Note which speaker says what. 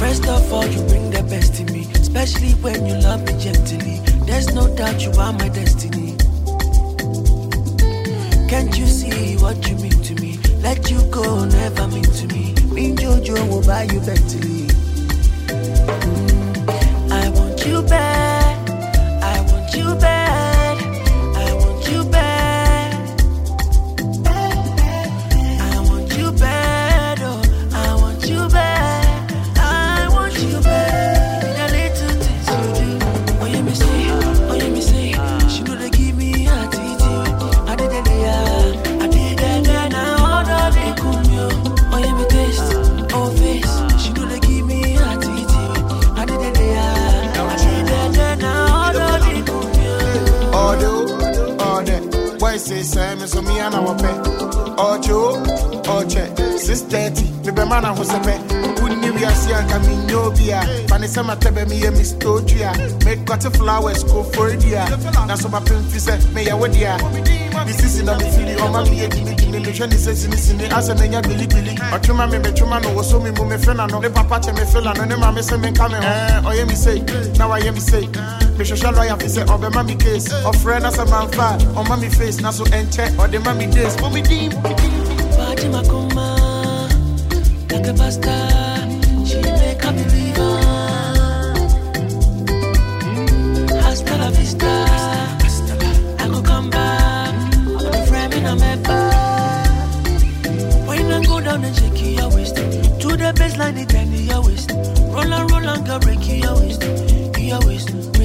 Speaker 1: First of all, you bring the best in me, especially when you love me gently. There's no doubt you are my destiny. Can't you see what you mean to me? Let you go, never mean to me. Me Jojo will buy you Bentley. I want you back. I want you back. I want you back. I want you back. Oh, I want you back. I want you back. The little things you do. Oh, you me say. Oh, you me say. She know they give me a titi. I did it there. I did it there. Now all of it come yo. Oh, you me taste. Oh, face. She know they give me a titi. I did it there. I did it there. Now all of it come yo.
Speaker 2: All that. Why say Sam so me and our pet? Ocho, 6:30. Me be man who se pet. Uni we are see and come no bia. Vanessa matebe me a mistoria. Make got flowers go for dia. Na so my pin fi say me ya wedia. This is in a fili o ma me give me me says in as a nenya bilibili. Otuma me betuma no so me me friend no. Ne papa che me feel no ne ma me say me come oh ye me say. Now I hear me say. Me social lawyer fi say obema me case. Of friend as a man fa on mommy face na so enche or the mommy days. Mommy dim.
Speaker 1: Fatima Kuma, like a pasta, she make a believer. Hasta la vista, I could come back. I'm a friend in a map. When I go down and shake your waist, to the baseline, it turn your waist. Roll and go break your waist, your waist.